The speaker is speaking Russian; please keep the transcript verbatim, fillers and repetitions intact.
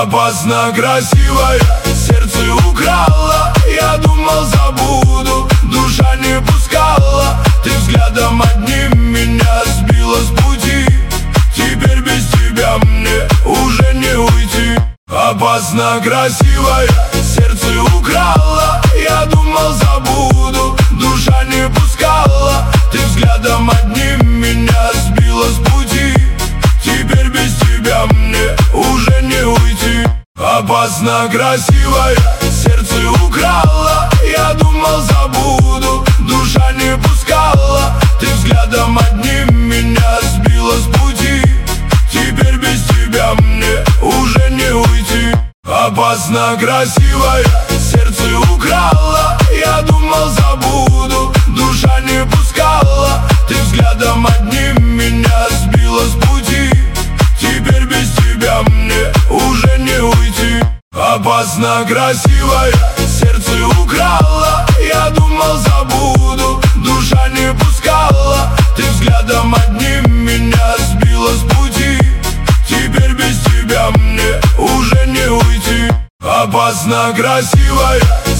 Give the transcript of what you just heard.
Опасно красивая, сердце украла. Я думал, забуду, душа не пускала. Ты взглядом одним меня сбила с пути. Теперь без тебя мне уже не уйти. Опасно красивая, сердце украла. Я думал, забуду, душа не пускала. Ты взглядом одним меня сбила с пути. Теперь без тебя мне уже не уйти. Опасно красивая, сердце украла. Я думал, забуду, душа не пускала. Ты взглядом одним меня сбила с пути. Теперь без тебя мне уже не уйти. Опасно красивая, сердце украла. Я думал, забуду, душа не пускала. Ты взглядом одним меня сбила с пути. Теперь без тебя мне уже не уйти. Опасно красивая, сердце украла. Я думал, забуду, душа не пускала. Ты взглядом одним меня сбила с пути. Теперь без тебя мне уже не уйти. Опасно красивая,